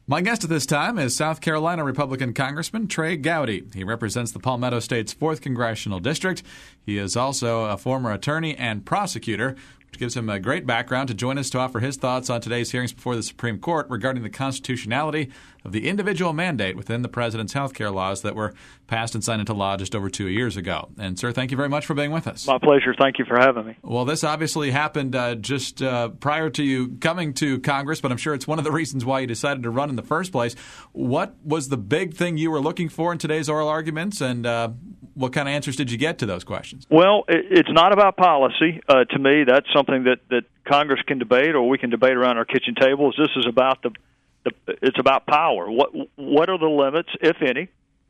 My guest at this time is South Carolina Republican Congressman Trey Gowdy. He represents the Palmetto State's 4th Congressional District. He is also a former attorney and prosecutor, which gives him a great background to join us to offer his thoughts on today's hearings before the Supreme Court regarding the constitutionality of the individual mandate within the president's health care laws that were passed and signed into law just over 2 years ago. And, sir, thank you very much for being with us. My pleasure. Thank you for having me. Well, this obviously happened just prior to you coming to Congress, but I'm sure it's one of the reasons why you decided to run in the first place. What was the big thing you were looking for in today's oral arguments, and what kind of answers did you get to those questions? Well, it's not about policy. To me, that's something that Congress can debate, or we can debate around our kitchen tables. This is about it's about power. What are the limits, if any,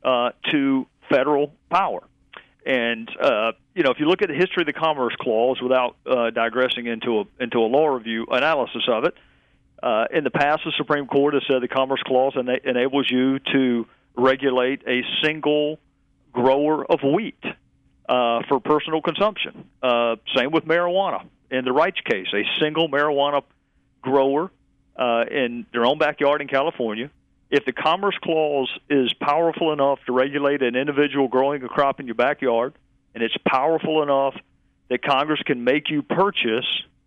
to federal power? And if you look at the history of the Commerce Clause, without digressing into a law review analysis of it, in the past, the Supreme Court has said the Commerce Clause enables you to regulate a single grower of wheat for personal consumption. Same with marijuana. In the Reich case, a single marijuana grower in their own backyard in California, if the Commerce Clause is powerful enough to regulate an individual growing a crop in your backyard, and it's powerful enough that Congress can make you purchase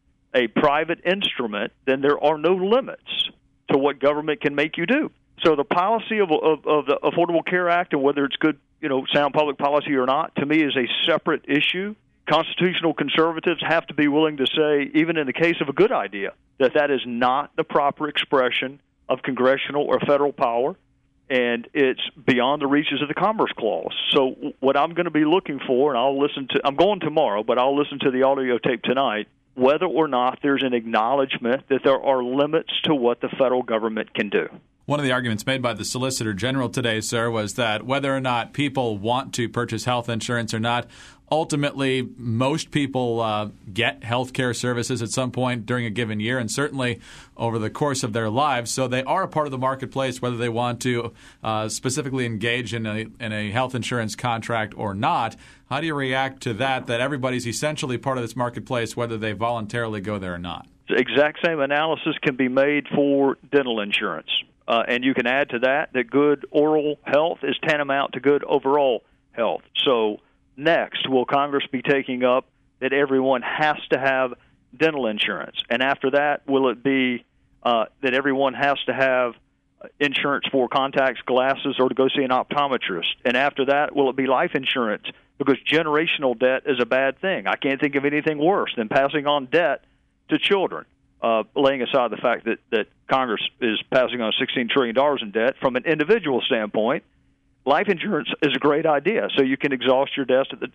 a private instrument, then there are no limits to what government can make you do. So the policy of the Affordable Care Act, and whether it's good, sound public policy or not, to me is a separate issue. Constitutional conservatives have to be willing to say, even in the case of a good idea, that is not the proper expression of congressional or federal power, and it's beyond the reaches of the Commerce Clause. So what I'm going to be looking for, and I'm going tomorrow, but I'll listen to the audio tape tonight, whether or not there's an acknowledgement that there are limits to what the federal government can do. One of the arguments made by the Solicitor General today, sir, was that whether or not people want to purchase health insurance or not, ultimately most people get health care services at some point during a given year, and certainly over the course of their lives. So they are a part of the marketplace, whether they want to specifically engage in a health insurance contract or not. How do you react to that everybody's essentially part of this marketplace, whether they voluntarily go there or not? The exact same analysis can be made for dental insurance. And you can add to that good oral health is tantamount to good overall health. So next, will Congress be taking up that everyone has to have dental insurance? And after that, will it be that everyone has to have insurance for contacts, glasses, or to go see an optometrist? And after that, will it be life insurance? Because generational debt is a bad thing. I can't think of anything worse than passing on debt to children. Laying aside the fact that Congress is passing on $16 trillion in debt, from an individual standpoint, life insurance is a great idea, so you can exhaust your debts at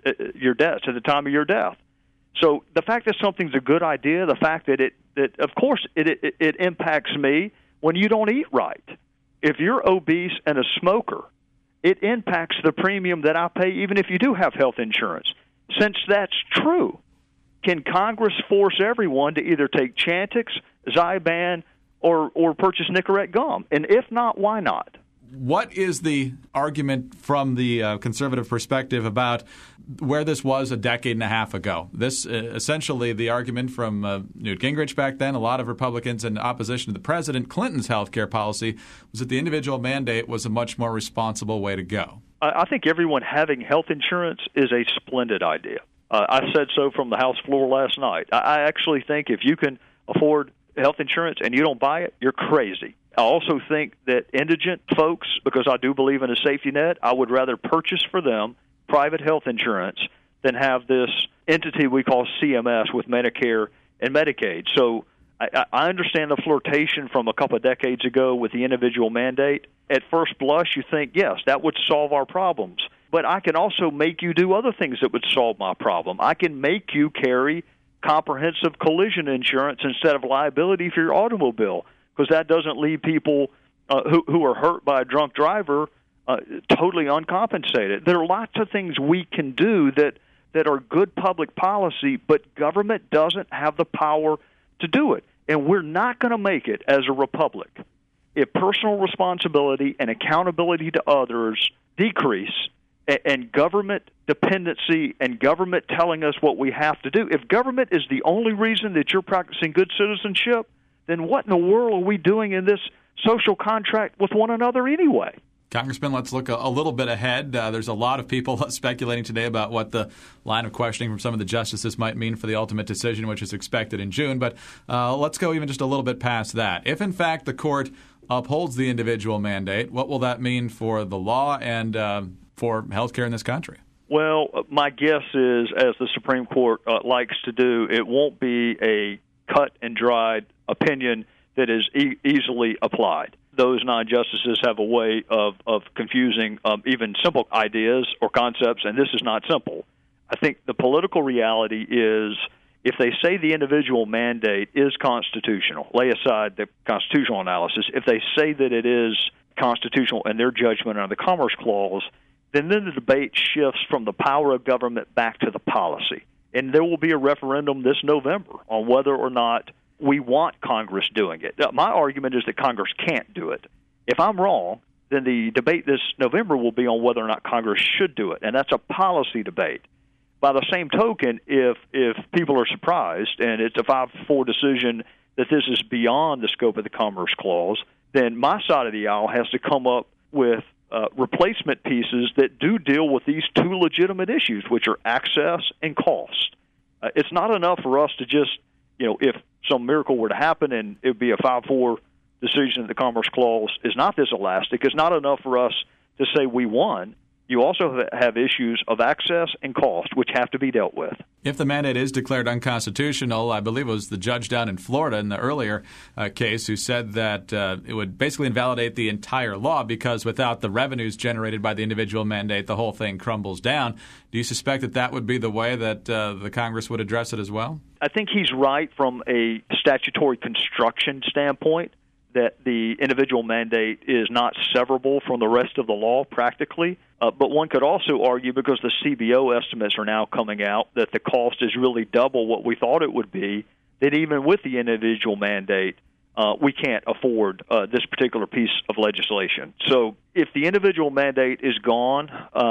the time of your death. So the fact that something's a good idea, the fact that of course it impacts me when you don't eat right. If you're obese and a smoker, it impacts the premium that I pay even if you do have health insurance. Since that's true, can Congress force everyone to either take Chantix, Zyban, or purchase Nicorette gum? And if not, why not? What is the argument from the conservative perspective about where this was a decade and a half ago? This essentially the argument from Newt Gingrich back then, a lot of Republicans in opposition to the President Clinton's health care policy, was that the individual mandate was a much more responsible way to go. I think everyone having health insurance is a splendid idea. I said so from the House floor last night. I actually think if you can afford health insurance and you don't buy it, you're crazy. I also think that indigent folks, because I do believe in a safety net, I would rather purchase for them private health insurance than have this entity we call CMS with Medicare and Medicaid. So I understand the flirtation from a couple of decades ago with the individual mandate. At first blush, you think, yes, that would solve our problems. But I can also make you do other things that would solve my problem. I can make you carry comprehensive collision insurance instead of liability for your automobile, because that doesn't leave people who are hurt by a drunk driver totally uncompensated. There are lots of things we can do that are good public policy, but government doesn't have the power to do it. And we're not going to make it as a republic if personal responsibility and accountability to others decrease, and government dependency and government telling us what we have to do. If government is the only reason that you're practicing good citizenship, then what in the world are we doing in this social contract with one another anyway. Congressman, let's look a little bit ahead. There's a lot of people speculating today about what the line of questioning from some of the justices might mean for the ultimate decision, which is expected in June. But let's go even just a little bit past that. If, in fact, the court upholds the individual mandate, what will that mean for the law and for health care in this country? Well, my guess is, as the Supreme Court likes to do, it won't be a cut and dried opinion that is easily applied. Those 9 justices have a way of confusing even simple ideas or concepts, and this is not simple. I think the political reality is if they say the individual mandate is constitutional, lay aside the constitutional analysis, if they say that it is constitutional in their judgment under the Commerce Clause, then the debate shifts from the power of government back to the policy. And there will be a referendum this November on whether or not we want Congress doing it. My argument is that Congress can't do it. If I'm wrong, then the debate this November will be on whether or not Congress should do it, and that's a policy debate. By the same token, if people are surprised and it's a 5-4 decision that this is beyond the scope of the Commerce Clause, then my side of the aisle has to come up with replacement pieces that do deal with these 2 legitimate issues, which are access and cost. It's not enough for us to just, if some miracle were to happen and it would be a 5-4 decision that the Commerce Clause is not this elastic, it's not enough for us to say we won. You also have issues of access and cost, which have to be dealt with. If the mandate is declared unconstitutional, I believe it was the judge down in Florida in the earlier case who said that it would basically invalidate the entire law because without the revenues generated by the individual mandate, the whole thing crumbles down. Do you suspect that that would be the way that the Congress would address it as well? I think he's right from a statutory construction standpoint that the individual mandate is not severable from the rest of the law practically. But one could also argue, because the CBO estimates are now coming out, that the cost is really double what we thought it would be, that even with the individual mandate, we can't afford this particular piece of legislation. So if the individual mandate is gone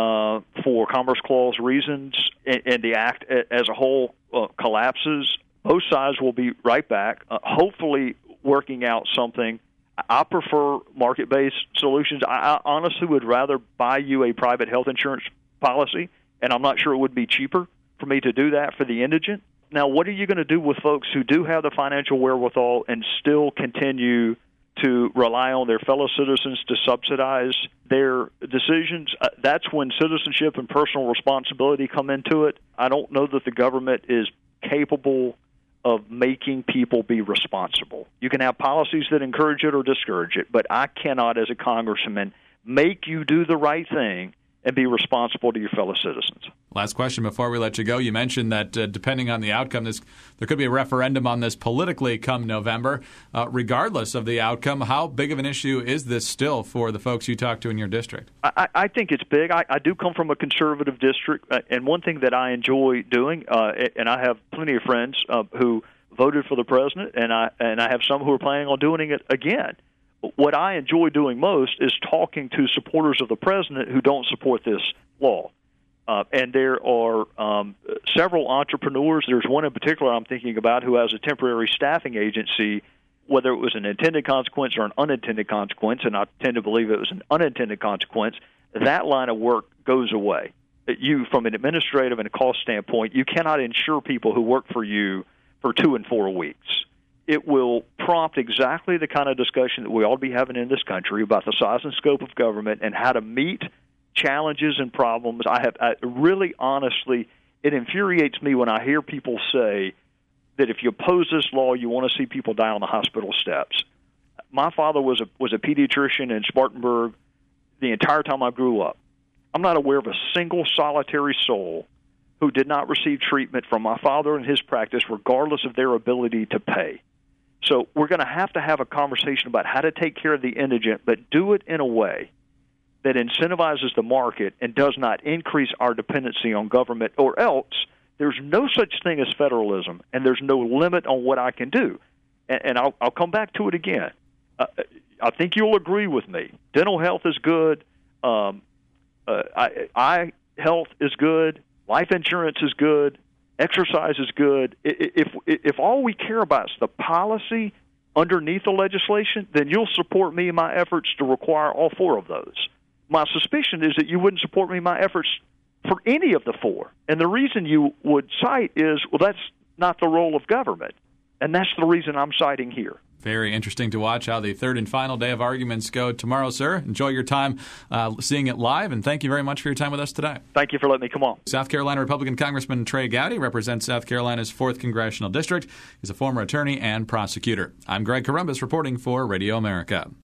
for Commerce Clause reasons and the Act as a whole collapses, both sides will be right back, hopefully working out something. I prefer market-based solutions. I honestly would rather buy you a private health insurance policy, and I'm not sure it would be cheaper for me to do that for the indigent. Now, what are you going to do with folks who do have the financial wherewithal and still continue to rely on their fellow citizens to subsidize their decisions? That's when citizenship and personal responsibility come into it. I don't know that the government is capable of making people be responsible. You can have policies that encourage it or discourage it, but I cannot, as a congressman, make you do the right thing and be responsible to your fellow citizens. Last question before we let you go. You mentioned that depending on the outcome, there could be a referendum on this politically come November. Regardless of the outcome, how big of an issue is this still for the folks you talk to in your district? I think it's big. I do come from a conservative district, and one thing that I enjoy doing, and I have plenty of friends who voted for the president, and I have some who are planning on doing it again. What I enjoy doing most is talking to supporters of the president who don't support this law. And there are several entrepreneurs. There's one in particular I'm thinking about who has a temporary staffing agency, whether it was an intended consequence or an unintended consequence, and I tend to believe it was an unintended consequence. That line of work goes away. You, from an administrative and a cost standpoint, you cannot insure people who work for you for 2 and 4 weeks. It will prompt exactly the kind of discussion that we ought to be having in this country about the size and scope of government and how to meet challenges and problems. I really, honestly, it infuriates me when I hear people say that if you oppose this law, you want to see people die on the hospital steps. My father was a pediatrician in Spartanburg the entire time I grew up. I'm not aware of a single solitary soul who did not receive treatment from my father and his practice, regardless of their ability to pay. So we're going to have a conversation about how to take care of the indigent, but do it in a way that incentivizes the market and does not increase our dependency on government, or else there's no such thing as federalism, and there's no limit on what I can do. And I'll come back to it again. I think you'll agree with me. Dental health is good. Eye health is good. Life insurance is good. Exercise is good. If all we care about is the policy, underneath the legislation, then you'll support me in my efforts to require all 4 of those. My suspicion is that you wouldn't support me in my efforts for any of the 4. And the reason you would cite is, well, that's not the role of government. And that's the reason I'm citing here. Very interesting to watch how the third and final day of arguments go tomorrow, sir. Enjoy your time seeing it live, and thank you very much for your time with us today. Thank you for letting me come on. South Carolina Republican Congressman Trey Gowdy represents South Carolina's 4th Congressional District. He's a former attorney and prosecutor. I'm Greg Corombos reporting for Radio America.